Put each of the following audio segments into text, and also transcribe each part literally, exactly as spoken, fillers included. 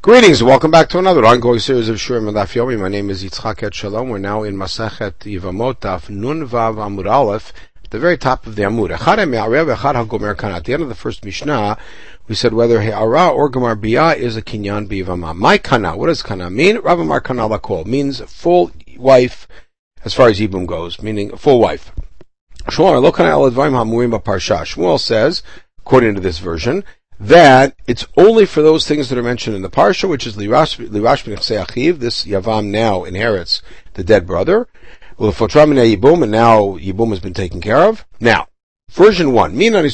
Greetings and welcome back to another ongoing series of Shurim and Daf Yomi. My name is Yitzchak Et Shalom. We're now in Masachet Yevamot Daf Nun Vav Amud Aleph, at the very top of the Amud. At the end of the first Mishnah, we said whether He'ara or Gemar Biyah is a Kinyan B'Yevamah. My Kana, what does Kana mean? Rav Amar Kana Lakol means full wife as far as Yibum goes, meaning a full wife. Shmuel says, according to this version, that it's only for those things that are mentioned in the Parsha, which is Lirash B'Nechsei Achiv, this Yavam now inherits the dead brother, and now Yibum has been taken care of. Now, version one,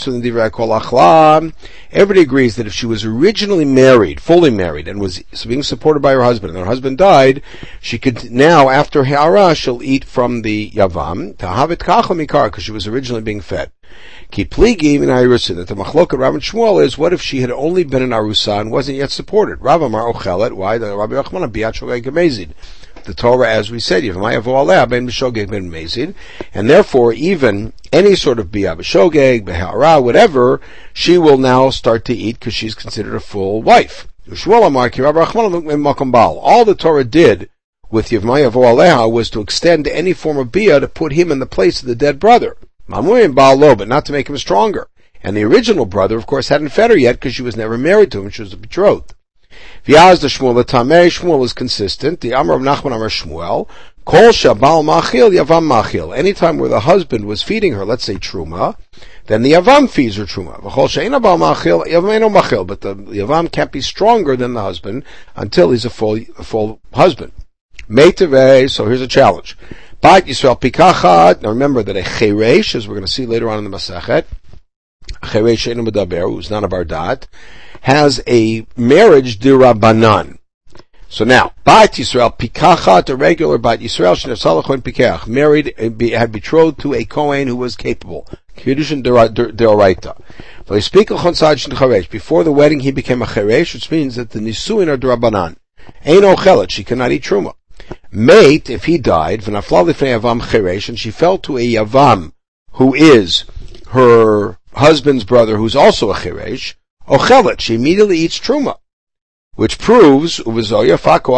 everybody agrees that if she was originally married, fully married, and was being supported by her husband, and her husband died, she could now, after He'ara, she'll eat from the Yavam, because she was originally being fed. Ki pligi min ha'irusah, that the machloket Rav and Shmuel is, what if she had only been an arusa and wasn't yet supported? Rav Amar ochelet, why? The Rabbi Yochanan biat shogeg gemezid. The Torah, as we said, Yevamaya v'oleh ben b'shogeg ben mezid, and therefore even any sort of biyah b'shogeg, b'ha'ara, whatever, she will now start to eat because she's considered a full wife. Shmuel Amar ki Rabbi Yochanan makom bal. All the Torah did with Yevamaya v'oleh was to extend any form of biyah to put him in the place of the dead brother. Mamuim Baal Lo, but not to make him stronger. And the original brother, of course, hadn't fed her yet because she was never married to him. She was betrothed. V'yaz the Shmuel the Tameh. Shmuel is consistent. The Amar of Nachman Amar Shmuel. Kol Shabal Machil Yavam Machil. Anytime where the husband was feeding her, let's say Truma, then the Yavam feeds her Truma. V'chol She'ena Baal Machil Yavam Machil. But the Yavam can't be stronger than the husband until he's a full, a full husband. Meitevei. So here's a challenge. Bat Yisrael Pikachat. Now remember that a Cheresh, as we're going to see later on in the Masachet, Cheresh She'enu Medaber, who's not a Bardat, has a marriage d'Rabbanan. So now, Bat Yisrael Pikachat, a regular Bat Yisrael She'nesal Kohen Pikach, married, had betrothed to a Kohen who was capable. Kiddushin Deoraita. Before the wedding, he became a Cheresh, which means that the Nisuin are d'Rabbanan. Eino Chelet, she cannot eat Truma. Mate, if he died, and she fell to a Yavam, who is her husband's brother, who's also a Cheresh, Ochelet, she immediately eats Truma, which proves, you see the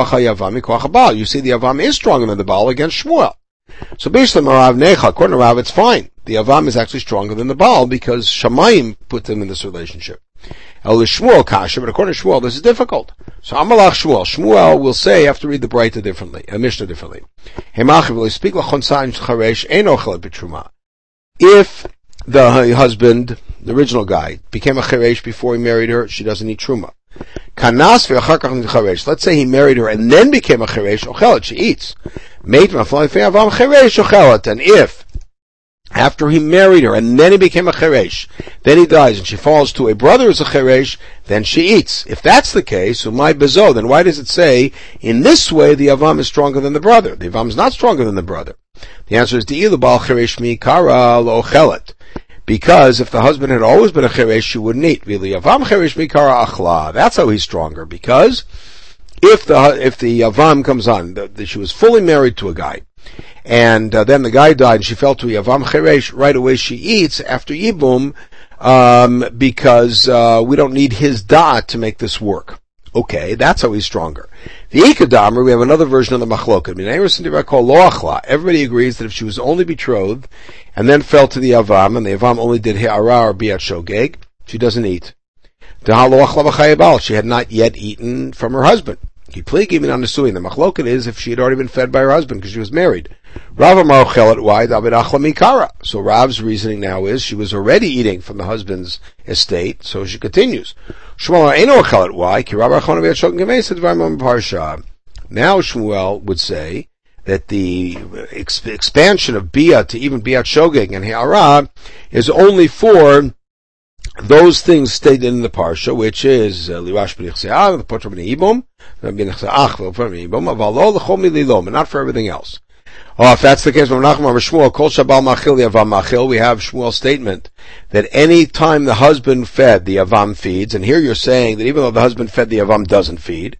Yavam is stronger than the Baal against Shmuel. So basically, according to Rav, it's fine. The Yavam is actually stronger than the Baal because Shamayim put them in this relationship. El Shmuel kasha, but according to Shmuel, this is difficult. So Amalach Shmuel, Shmuel will say, you have to read the Braita differently, a Mishnah differently. If the husband, the original guy, became a Cheresh before he married her, she doesn't eat Truma. Let's say he married her and then became a Cheresh, Ochelet, she eats. And if after he married her, and then he became a Cheresh, then he dies, and she falls to a brother who's a Cheresh, then she eats. If that's the case, umay bezo, then why does it say, in this way, the Yavam is stronger than the brother? The Yavam is not stronger than the brother. The answer is, Di'ilu bal Cheresh mi kara lo chelet. Because if the husband had always been a Cheresh, she wouldn't eat. V'li Yavam Cheresh mi kara achla. That's how he's stronger, because if the, if the Yavam comes on, the, the, she was fully married to a guy, and uh, then the guy died, and she fell to Yavam Cheresh, right away she eats after Yibum, um, because uh, we don't need his da'at to make this work. Okay, that's how he's stronger. The Ikadamer, we have another version of the Machloket. Everybody agrees that if she was only betrothed, and then fell to the Yavam, and the Yavam only did He'ara or Biat Shogeg, she doesn't eat. She had not yet eaten from her husband. The Machloket is if she had already been fed by her husband because she was married. Rav Amar Chelet, why? So Rav's reasoning now is she was already eating from the husband's estate, so she continues. Shmuel Eino Chelet, why? Now Shmuel would say that the exp- expansion of Biyah to even Biyat Shogeg and He'ara is only for those things stated in the Parsha, which is Lirash B'Nechsei Achiv, the Potra B'nei Yibum, B'Nechsei Achiv, B'Nei Yibum, Aval Lo L'chol Mililo, but not for everything else. Oh, if that's the case, we have Shmuel's statement that any time the husband fed, the Yavam feeds, and here you're saying that even though the husband fed, the Yavam doesn't feed.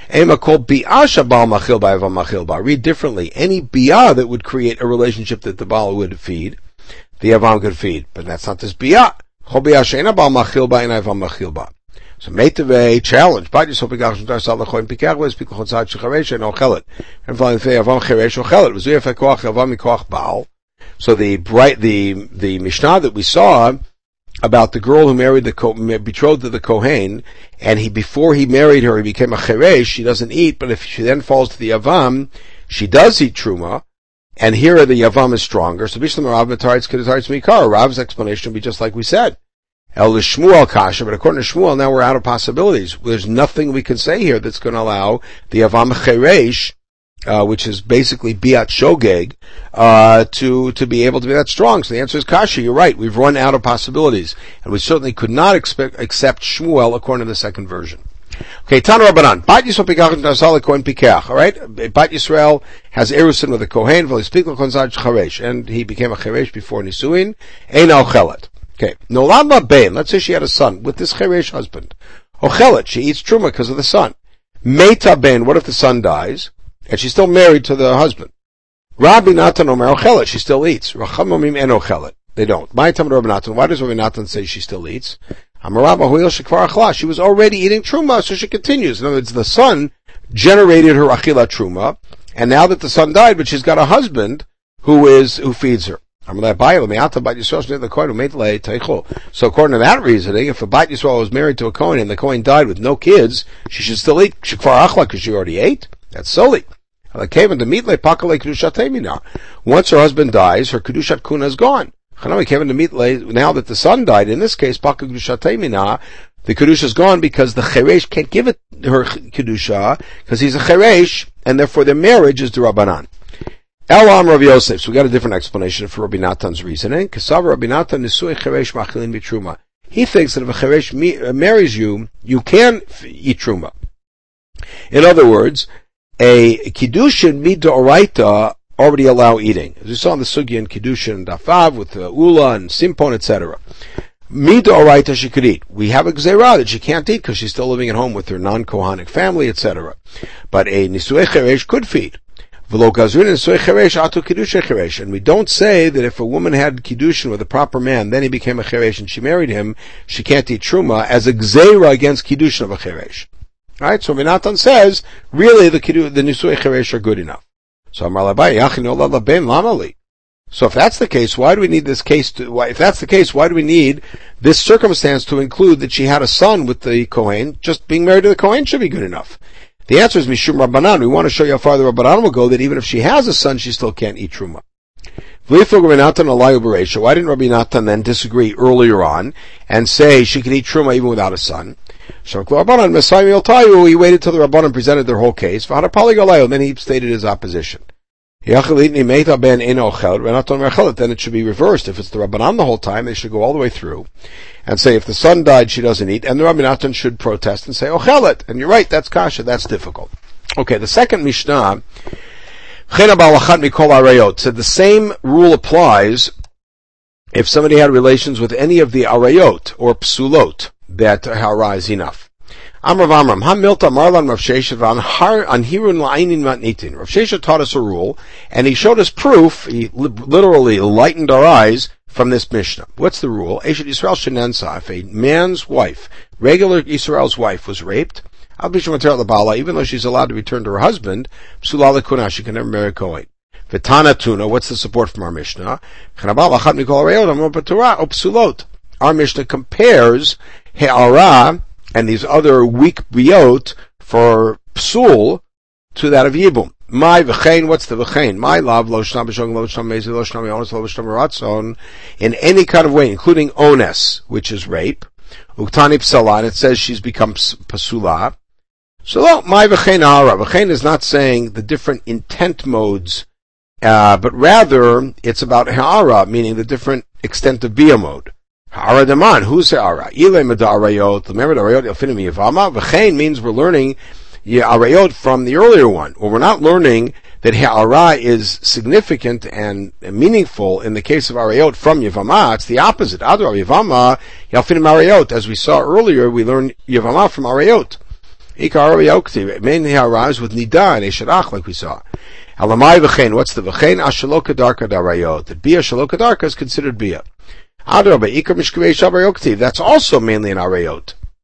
Read differently. Any biyah that would create a relationship that the Baal would feed, the Yavam could feed. But that's not this biyah. So So Meitave challenge. Bat Yisrael Pekach Shtar Salachoin Pekach was Pekach Tzad Shecharesh and Ochelet. And following the Avam Cheresh Ochelet was Zuyaf Koach Avam Koach Baal. So the bright the the Mishnah that we saw about the girl who married the betrothed to the Kohen, and he before he married her he became a Cheresh. She doesn't eat, but if she then falls to the Avam, she does eat Truma. And here the Yavam is stronger. So Bishlam Rav Mataritz Kedaritz Mikar. Rav's explanation would be just like we said. El Shmuel Kasha, but according to Shmuel, now we're out of possibilities. There's nothing we can say here that's going to allow the Yavam Cheresh, uh, which is basically Biat Shogeg, uh, to, to be able to be that strong. So the answer is Kasha, you're right. We've run out of possibilities. And we certainly could not expect, accept Shmuel according to the second version. Okay, Tana Rabbanan. Bat Yisrael Pekach Nazal Kohen Pekach. All right, Bat Yisrael has erusin with a Kohen. V'lispik l'konzad Cheresh, and he became a Cheresh before Nisuin. Ein Ochelet. Okay, Nolad La Ben. Let's say she had a son with this Cheresh husband. Ochelet. She eats truma because of the son. Meita Ben. What if the son dies and she's still married to the husband? Rabbi Natan Omer Ochelet. She still eats. Rachamomim En Ochelet. They don't. My time Rabbi Natan. Why does Rabbi Natan say she still eats? She was already eating truma, so she continues. In other words, the son generated her achila truma, and now that the son died, but she's got a husband who is who feeds her. So according to that reasoning, if a Bat Yisrael was married to a Kohen and the Kohen died with no kids, she should still eat shekvar achla because she already ate. That's solely. Once her husband dies, her kedushat kuna is gone. Now that the son died, in this case, the kedusha is gone because the cheresh can't give it her kedusha because he's a cheresh, and therefore their marriage is d'Rabbanan. El Am Rav Yosef. So we got a different explanation for Rabbi Natan's reasoning. Kasav Rabbi Natan nisui cheresh machilin b'truma. He thinks that if a cheresh marries you, you can eat truma. In other words, a kiddushin midoraita already allow eating. As we saw in the Sugya in Kiddushin and Dafav with uh, Ula and Simpon, et cetera. Mida Oraita she could eat. We have a Gzeirah that she can't eat because she's still living at home with her non-Kohanic family, et cetera. But a Nisuei Cheresh could feed. V'lo Gazrin Nisuei Cheresh atu Kiddushin Cheresh. And we don't say that if a woman had Kiddushin with a proper man, then he became a Cheresh and she married him, she can't eat Truma as a Gzeirah against Kiddushin of a Cheresh. Alright, so Vinatan says, really the, the Nisuei Cheresh are good enough. So So if that's the case, why do we need this case to, why, if that's the case, why do we need this circumstance to include that she had a son with the Kohen? Just being married to the Kohen should be good enough. The answer is Mishum Rabbanan. We want to show you how far the Rabbanan will go, that even if she has a son, she still can't eat Truma. Why didn't Rabbi Natan then disagree earlier on and say she can eat Truma even without a son? He waited till the Rabbanan presented their whole case, and then he stated his opposition. Then it should be reversed. If it's the Rabbanan the whole time, they should go all the way through and say if the son died, she doesn't eat, and the Rabbi Natan should protest and say, Ochelet. And you're right, that's kasha, that's difficult. Okay, the second Mishnah, said the same rule applies if somebody had relations with any of the arayot or psulot, that hara is enough. Amrav Amram, Ha Milta Marlan Rav Shesha Anhirun La'inin Matnitin. Rav Shesha taught us a rule, and he showed us proof, he literally lightened our eyes from this Mishnah. What's the rule? Eshet Yisrael Shenensa, if a man's wife, regular Yisrael's wife, was raped, even though she's allowed to return to her husband, Psula Lekuna, she can never marry a Kohen. V'tana Tuna, what's the support from our Mishnah? Our Mishnah compares He'ara and these other weak biot for psul to that of yibum. My v'chein, what's the v'chein? My love, lo shnam b'shong, lo shnam mezi, lo shnam yones, lo shnam ratzon, in any kind of way, including ones, which is rape. Uktani psala, and it says she's become pasula. So, my v'chein hara. V'chein is not saying the different intent modes, uh, but rather, it's about hara, meaning the different extent of bia mode. Hara deman, who's hara? Ile medarayot, remember the arayot yofinim yavama? V'chein means we're learning arayot from the earlier one. Well, we're not learning that hara is significant and meaningful in the case of arayot from yavama. It's the opposite. Adar yavama, yofinim arayot. As we saw earlier, we learned yavama from arayot. Ikar arayot, main hara is with nida and esharach, like we saw. Alamai v'chein, what's the v'chein? Ashaloka darka darayot. That bia shaloka darka is considered bia. That's also mainly an arayot.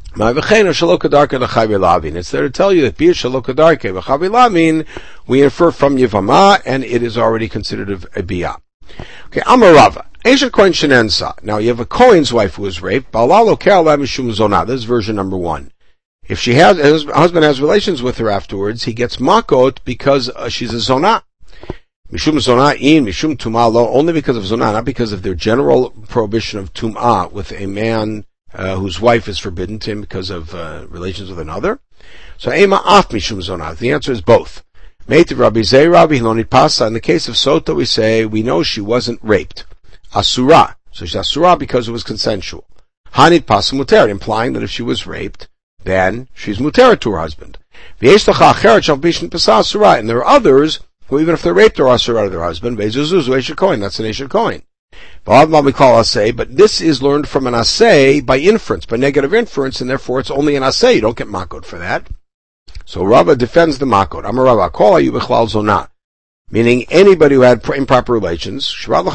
It's there to tell you that Bir Shalokadarke V'Chavilavin, we infer from Yivama, and it is already considered a Biyah. Okay, Amarava. Eshet Kohen Shenensa. Now you have a Kohen's wife who was raped. Ba'ala Lokeh Aleh Mishum Zonah. This is version number one. If she has, his husband has relations with her afterwards, he gets makot because uh, she's a zonah. Mishum zonah in, mishum tumah lo, only because of zonah, not because of their general prohibition of tumah with a man uh, whose wife is forbidden to him because of uh, relations with another. So ema af mishum zonah. The answer is both. Meitiv Rabbi Zeira v'hilonit pasa. In the case of Sota, we say we know she wasn't raped. Asura. So she's asura because it was consensual. Hanit pasa muter, implying that if she was raped, then she's muteret to her husband. And there are others who, even if they're raped, are asura to their husband. That's an Eshet Kohen. We call asay, but this is learned from an asay by inference, by negative inference, and therefore it's only an asay. You don't get makot for that. So Rava defends the makot. Amar Rava, kol hayu b'chlal zonah, meaning anybody who had improper relations. In the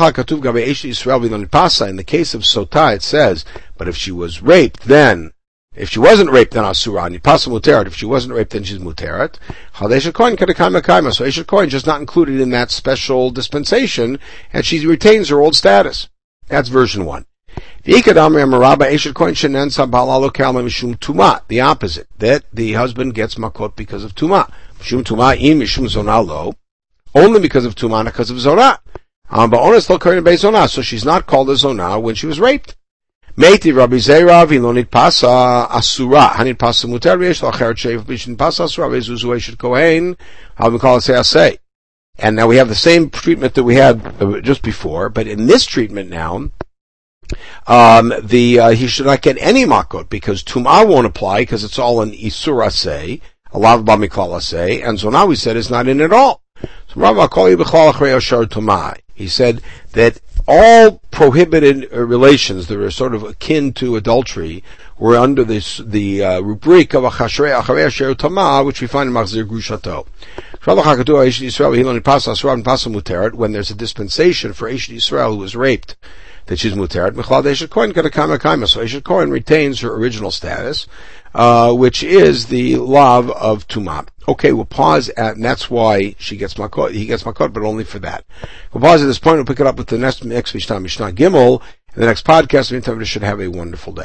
case of Sotah, it says, but if she was raped, then if she wasn't raped, then asura. Nipasa muteret. If she wasn't raped, then she's muteret. Eshet Kohen kadekama kaima. So Eshet Kohen just not included in that special dispensation, and she retains her old status. That's version one. The opposite, that the husband gets makot because of tuma. Mishum tuma in mishum zonah lo, only because of tuma, not because of zonah. So she's not called a zonah when she was raped. Meiti Rabbi Zeira v'ilonit pasa asura. Hanit pasa muter v'yesh l'acheret sheif b'shin pasa asura v'ezuzu Eshet Kohen. How we call it say asay. And now we have the same treatment that we had just before, but in this treatment now, um, the uh, he should not get any makot because tumah won't apply because it's all an isur asay, a lav b'miklal asay, and zonah we said is not in at all. So Rabbi call you b'chlal achrei ashar tumah. He said that all prohibited relations that are sort of akin to adultery were under this, the uh, rubric of achrei asher tumah, which we find in Machzir Grushato. When there's a dispensation for Eshet Yisrael who was raped, that she's muteret, Eshet Kohen kadekama kaima. So Eshet Kohen retains her original status, uh, which is the lav of tumah. Okay, we'll pause at, and that's why she gets makot, he gets makot, but only for that. We'll pause at this point, we'll pick it up with the next, next Mishnah, Mishnah Gimel, in the next podcast. In the meantime, we should have a wonderful day.